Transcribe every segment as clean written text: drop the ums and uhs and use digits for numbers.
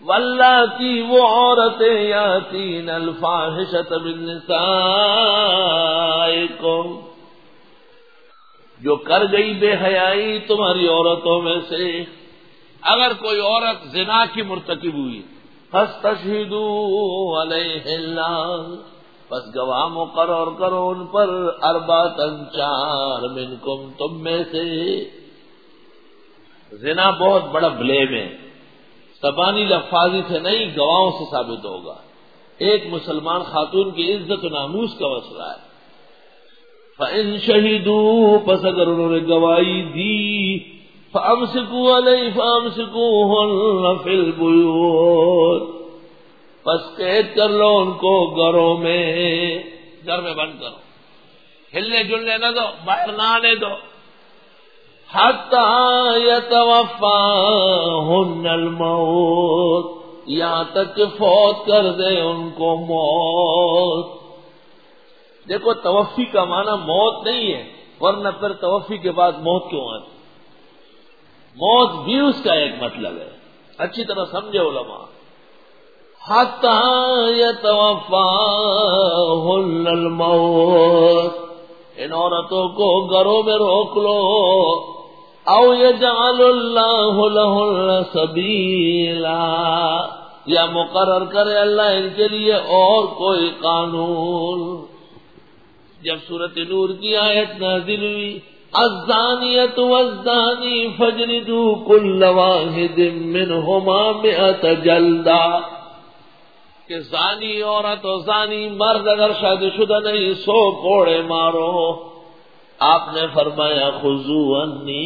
واللاتی وہ عورتیں یاتین الفاحشۃ من نسائکم جو کر گئی بے حیائی تمہاری عورتوں میں سے. اگر کوئی عورت زنا کی مرتکب ہوئی فاستشہدوا علیہن بس گواہ مقرر کرو ان پر اربعۃ چار منکم تم میں سے. زنا بہت بڑا بلیم ہے، زبانی لفاظی سے نہیں گواہوں سے ثابت ہوگا. ایک مسلمان خاتون کی عزت و ناموس کا مسئلہ ہے. فَإِن شَهِدُوا پس اگر انہوں نے گواہی دی فَأَمْسِكُوا فَأَمْسِكُوهُنَّ فِي الْبُيُوتِ پس قید کر لو ان کو گھروں میں، گھر میں بند کرو، ہلنے جلنے نہ دو، باہر نہ آنے دو. حَتَّى يَتَوَفَّاهُنَّ الْمَوْتُ یہاں تک کہ فوت کر دے ان کو موت. دیکھو توفی کا معنی موت نہیں ہے، ورنہ پھر توفی کے بعد موت کیوں آتی؟ موت بھی اس کا ایک مطلب ہے، اچھی طرح سمجھے علماء. حَتَّى يَتَوَفَّاهُنَّ الْمَوْتُ ان عورتوں کو گھروں میں روک لو. او یجعل اللہ لہن سبیلا یا مقرر کرے اللہ ان کے لیے اور کوئی قانون. جب سورۃ نور کی آیت نازل ہوئی الزانیۃ والزانی فاجلدوا کل واحد منہما 100 جلدہ کہ زانی عورت اور زانی مرد اگر شادی شدہ نہیں 100 کوڑے مارو. آپ نے فرمایا خذوا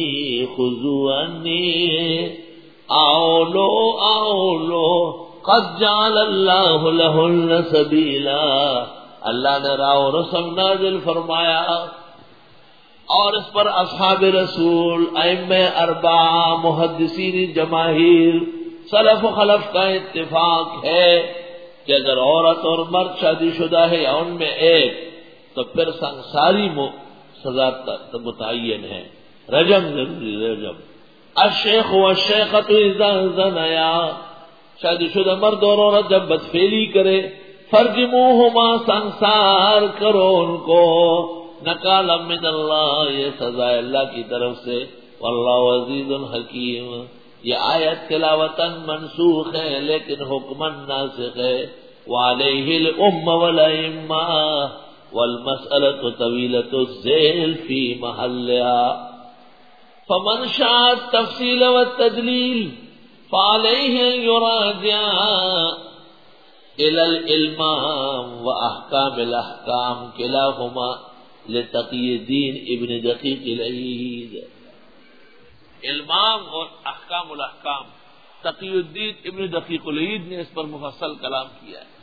عنی آؤ لو قد جعل اللہ لہن سبیلا اللہ نے راہ و رسم نازل فرمایا. اور اس پر اصحاب رسول ائمہ اربعہ محدثین جماہیر سلف و خلف کا اتفاق ہے کہ اگر عورت اور مرد شادی شدہ ہے یا ان میں ایک تو پھر سنساری سزا متعین ہے، رجم ضروری رجم. الشیخ والشیخۃ اذا زنیا شادی شدہ مرد اور عورت جب بدفعلی کرے فرجموہما سنسار کرو ان کو نکالا من اللہ یہ سزا اللہ کی طرف سے. واللہ عزیز حکیم یہ آیت تلاوتاً منسوخ ہے لیکن حکماً ناسخ ہے. وعلیہ الام والائمہ والمسألة طویلۃ الذیل فی محلها فمن شاء التفصیل والتدلیل فعلیہ یراجع الى الالمام واحکام الاحکام کلاہما لتقی الدین ابن دقیق العید. علمام اور احکام الاحکام تقی الدین ابن دقیق العید نے اس پر مفصل کلام کیا ہے.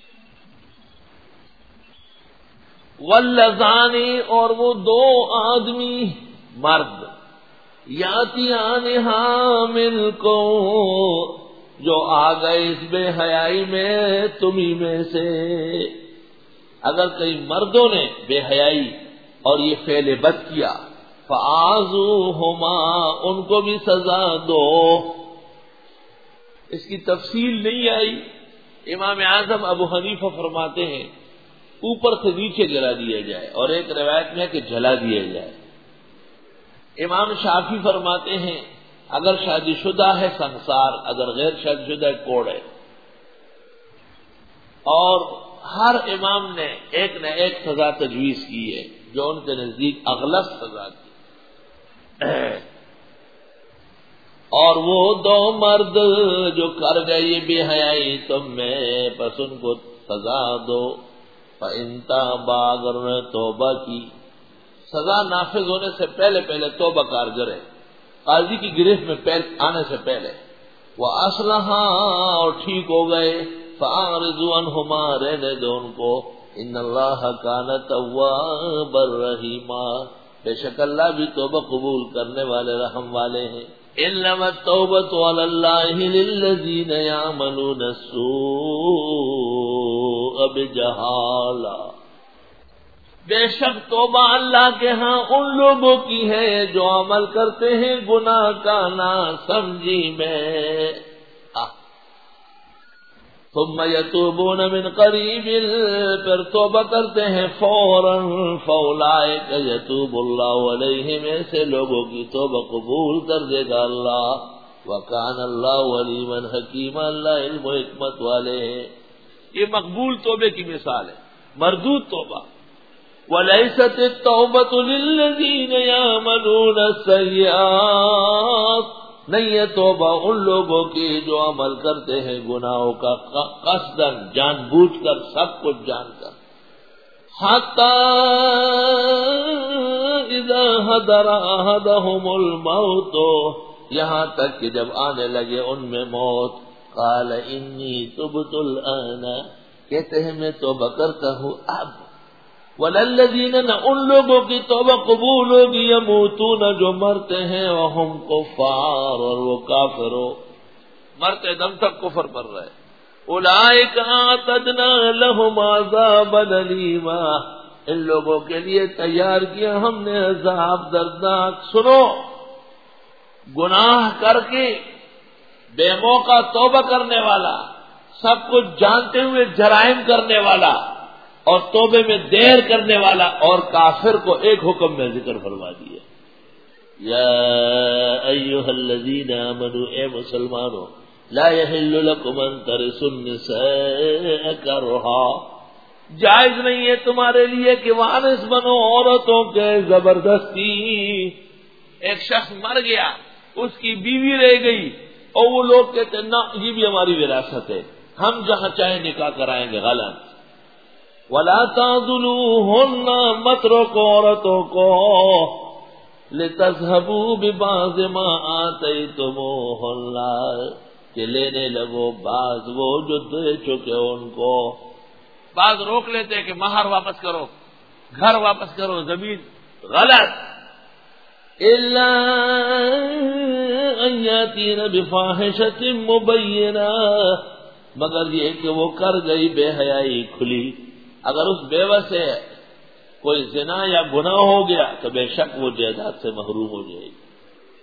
واللذانی اور وہ 2 آدمی مرد یاتیانہا منکم جو آ گئے اس بے حیائی میں تمہیں میں سے. اگر کئی مردوں نے بے حیائی اور یہ فعل بد کیا فآذوہما ان کو بھی سزا دو. اس کی تفصیل نہیں آئی. امام اعظم ابو حنیفہ فرماتے ہیں اوپر سے نیچے گرا دیا جائے اور ایک روایت میں ہے کہ جلا دیا جائے. امام شافعی فرماتے ہیں اگر شادی شدہ ہے سنسار، اگر غیر شادی شدہ ہے کوڑے. اور ہر امام نے ایک نہ ایک سزا تجویز کی ہے جو ان کے نزدیک اغلظ سزا تھی. اور وہ 2 مرد جو کر گئے بے حیائی تم میں پس ان کو سزا دو. فَإِن تَابَا اگر انہوں نے توبہ کی، سزا نافذ ہونے سے پہلے توبہ کارگر ہے، قاضی کی گرفت میں آنے سے پہلے. وَأَصْلَحَا اور ٹھیک ہو گئے فَأَعْرِضُوا عَنْهُمَا رہنے دو ان کو. إِنَّ اللَّهَ كَانَ تَوَّابًا رَحِيمًا بے شک اللہ بھی توبہ قبول کرنے والے رحم والے ہیں. إِنَّمَا التَّوْبَةُ عَلَى اللَّهِ لِلَّذِينَ يَعْمَلُونَ السُّوءَ بِجَهَالَةٍ بے شک توبہ اللہ کے ہاں ان لوگوں کی ہے جو عمل کرتے ہیں گناہ کا نا سمجھی میں. ثم یتوبون من قریب، پھر توبہ کرتے ہیں فوراً، فاولئک یتوب اللہ علیہم، ایسے لوگوں کی توبہ قبول کر دے گا اللہ، وکان اللہ علیما حکیما، اللہ علم و حکمت والے ہیں۔ یہ مقبول توبے کی مثال ہے، مردود توبہ۔ وَلَيْسَتِ التَّوْبَةُ لِلَّذِينَ يَعْمَلُونَ السَّيِّئَاتِ، نہیں ہے توبہ ان لوگوں کی جو عمل کرتے ہیں گناہوں کا قصداً، جان بوجھ کر، سب کچھ جان کر۔ حَتَّى إِذَا حَضَرَ أَحَدَهُمُ الْمَوْتُ، یہاں تک کہ جب آنے لگے ان میں موت، قَالَ إِنِّي تُبْتُ الْآنَ، کہتے ہیں میں توبہ کرتا ہوں اب۔ وَلَلَّذِينَ، نہ ان لوگوں کی توبہ قبول ہوگی، یموتون جو مرتے ہیں، وَهُمْ کفار، اور وہ کافر ہو، مرتے دم تک کفر پر رہے۔ اولئک اعتدنا لهم عذابا الیما، ان لوگوں کے لیے تیار کیا ہم نے عذاب دردناک۔ سنو، گناہ کر کے بے موقع توبہ کرنے والا، سب کچھ جانتے ہوئے جرائم کرنے والا، اور توبے میں دیر کرنے والا اور کافر کو ایک حکم میں ذکر فرما دیا، یا ایھا الذین آمنوا، اے مسلمانوں، لا یحل لکم ان ترثوا النساء کرہا، جائز نہیں ہے تمہارے لیے کہ وارث بنو عورتوں کے زبردستی۔ ایک شخص مر گیا، اس کی بیوی رہ گئی، اور وہ لوگ کہتے ہیں نہ یہ بھی ہماری وراثت ہے، ہم جہاں چاہیں نکاح کرائیں گے، غلط۔ وَلَا تَعْضُلُوهُنَّ، مت روکو عورتوں کو، لِتَذْهَبُوا بِبَعْضِ مَا آتَيْتُمُوهُنَّ، کہ لینے لگو بعض وہ جو دے چکے ان کو۔ بعض روک لیتے کہ مہر واپس کرو، گھر واپس کرو، زمین، غلط۔ إِلَّا أَن يَأْتِينَ بِفَاحِشَةٍ مُبَيِّنَةٍ، مگر یہ کہ وہ کر گئی بے حیائی کھلی۔ اگر اس بیوہ سے کوئی زنا یا گناہ ہو گیا تو بے شک وہ جائیداد سے محروم ہو جائے گی۔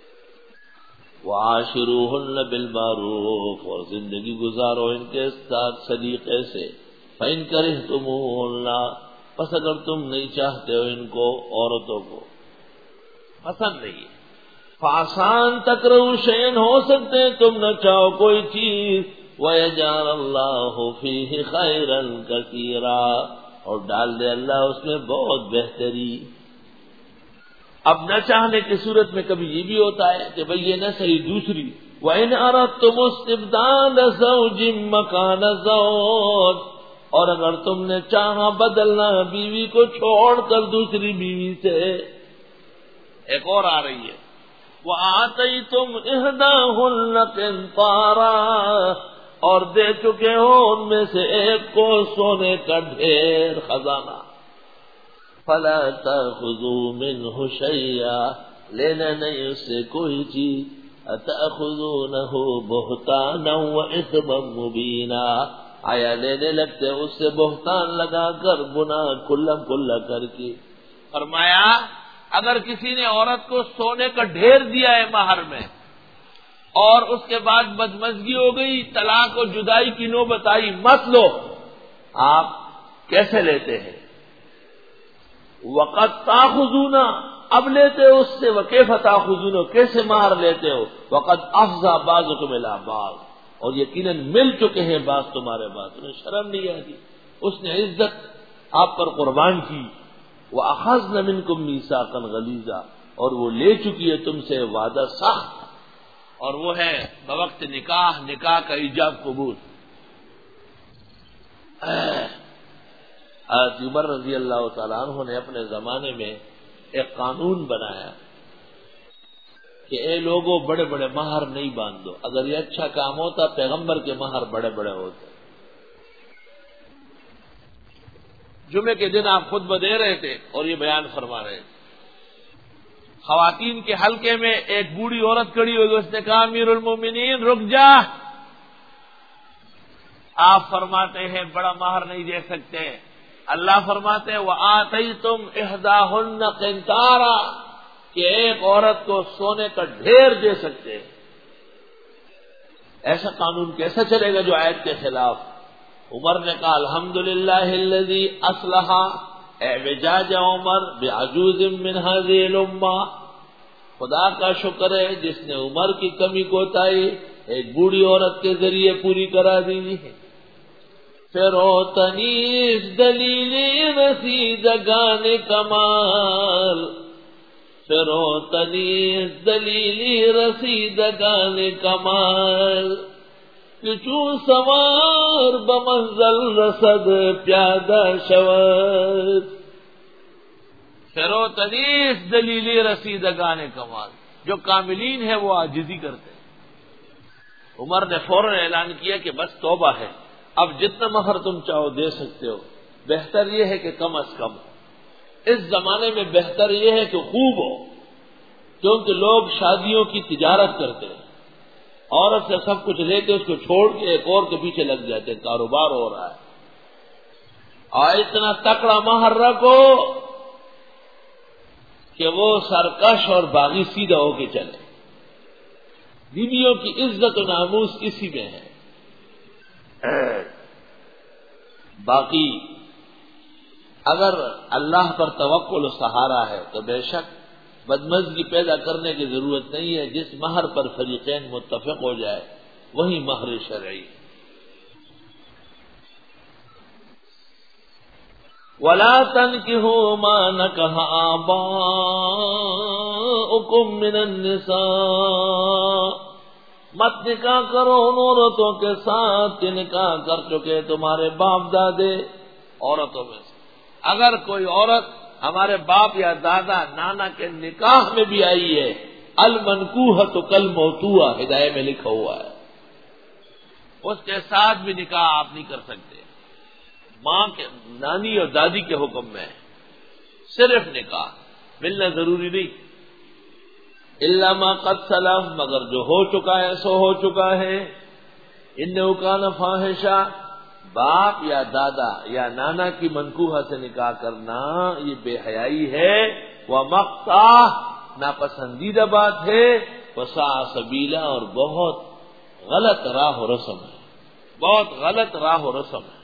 وَعَاشِرُوهُنَّ بِالْمَعْرُوفِ، اور زندگی گزارو ان کے ساتھ سلیقے سے۔ فَإِن كَرِهْتُمُوهُنَّ، پس اگر تم نہیں چاہتے ہو ان کو، عورتوں کو پسند نہیں ہے، فَعَسَىٰ تَكْرَهُوا شَيْئًا، ہو سکتے ہیں تم نہ چاہو کوئی چیز، وَيَجْعَلَ اللَّهُ فِيهِ خَيْرًا كَثِيرًا، اور ڈال دے اللہ اس میں بہت بہتری۔ اب نہ چاہنے کی صورت میں کبھی یہ بھی ہوتا ہے کہ بھئی یہ نہ صحیح دوسری، وَإِنْ أَرَدْتُمُ اسْتِبْدَالَ زَوْجٍ مَّكَانَ زَوْجٍ، اور اگر تم نے چاہا بدلنا بیوی کو چھوڑ کر دوسری بیوی سے، ایک اور آ رہی ہے، وَآتَيْتُمْ إِحْدَاهُنَّ قِنطَارًا، اور دے چکے ہو ان میں سے ایک کو سونے کا ڈھیر، خزانہ، فَلَا تَأْخُذُوا مِنْهُ شَيْئًا، لینا نہیں اس سے کوئی چیز، أَتَأْخُذُونَهُ بُهْتَانًا وَإِثْمًا مُبِينًا، آیا لینے لگتے اس سے بہتان لگا کر، گناہ کھلا کھلا کر کے۔ فرمایا اگر کسی نے عورت کو سونے کا ڈھیر دیا ہے مہر میں، اور اس کے بعد بدمزگی ہو گئی، طلاق و جدائی کی نوبت آئی، مت لو، آپ کیسے لیتے ہیں؟ وَقَدْ تَأْخُذُونَ، اب لیتے ہو اس سے، وَكَيْفَ تَأْخُذُونَ، کیسے مہر لیتے ہو؟ وَقَدْ أَفْضَىٰ بَعْضُكُمْ إِلَىٰ بَعْضٍ، اور یقیناً مل چکے ہیں بعض تمہارے بعض، انہیں شرم نہیں آتی، اس نے عزت آپ پر قربان کی۔ وَأَخَذْنَ مِنْكُمْ مِيثَاقًا غَلِيظًا، اور وہ لے چکی ہے تم سے وعدہ سخت، اور وہ ہے بوقت نکاح، نکاح کا ایجاب قبول۔ حضرت عمر رضی اللہ تعالیٰ عنہ نے اپنے زمانے میں ایک قانون بنایا کہ اے لوگوں بڑے بڑے مہر نہیں باندھو، اگر یہ اچھا کام ہوتا پیغمبر کے مہر بڑے بڑے ہوتے۔ جمعے کے دن آپ خطبہ دے رہے تھے اور یہ بیان فرما رہے تھے، خواتین کے حلقے میں ایک بوڑھی عورت کھڑی ہوئی، اس نے کہا امیر المومنین رک جا، آپ فرماتے ہیں بڑا مہر نہیں دے سکتے، اللہ فرماتے ہیں وَآتَيْتُمْ إِحْدَاهُنَّ قِنطَارًا، کہ ایک عورت کو سونے کا ڈھیر دے سکتے ہیں۔ ایسا قانون کیسا چلے گا جو آیت کے خلاف؟ عمر نے کہا الحمدللہ الذی اصلح اعوجاج عمر بعجوز من هذه الامہ، خدا کا شکر ہے جس نے عمر کی کمی کوتاہی ایک بوڑھی عورت کے ذریعے پوری کرا دی ہے۔ فروتنیس دلیلی رسیدگان کمال، فروتنیس دلیلی رسیدگان کمال، کہ چون سوار بمنزل رسد پیادہ شود۔ فروتنیس دلیلی رسیدگان کمال، جو کاملین ہے وہ عاجزی کرتے ہیں۔ عمر نے فوراً اعلان کیا کہ بس توبہ ہے، اب جتنا مہر تم چاہو دے سکتے ہو، بہتر یہ ہے کہ کم از کم ہو۔ اس زمانے میں بہتر یہ ہے کہ خوب ہو، کیونکہ لوگ شادیوں کی تجارت کرتے ہیں، عورت سے سب کچھ لے کے اس کو چھوڑ کے ایک اور کے پیچھے لگ جاتے ہیں، کاروبار ہو رہا ہے۔ اور اتنا تکڑا مہر رکھو کہ وہ سرکش اور باغی سیدھا ہو کے چلے۔ بیویوں کی عزت و ناموس اسی میں ہے۔ باقی اگر اللہ پر توکل و سہارا ہے تو بے شک بدمزگی پیدا کرنے کی ضرورت نہیں ہے۔ جس مہر پر فریقین متفق ہو جائے وہی مہر شرعی۔ وَلَا تَنْكِحُوا مَا نَكَحَ آبَاؤُكُم مِّنَ النِّسَاءِ، مت نکاح کرو ان عورتوں کے ساتھ کہ نکاح کر چکے تمہارے باپ دادے عورتوں میں سے۔ اگر کوئی عورت ہمارے باپ یا دادا نانا کے نکاح میں بھی آئی ہے، المنکوحۃ کالموتوۃ ہدایہ میں لکھا ہوا ہے، اس کے ساتھ بھی نکاح آپ نہیں کر سکتے۔ ماں کے نانی اور دادی کے حکم میں صرف نکاح، ملنا ضروری نہیں۔ الا ما قد سلف، مگر جو ہو چکا ہے سو ہو چکا ہے۔ انہ کان فاحشہ، باپ یا دادا یا نانا کی منکوحہ سے نکاح کرنا یہ بے حیائی ہے، ومقتا، ناپسندیدہ بات ہے، وساء سبیلا، اور بہت غلط راہ و رسم ہے، بہت غلط راہ و رسم ہے۔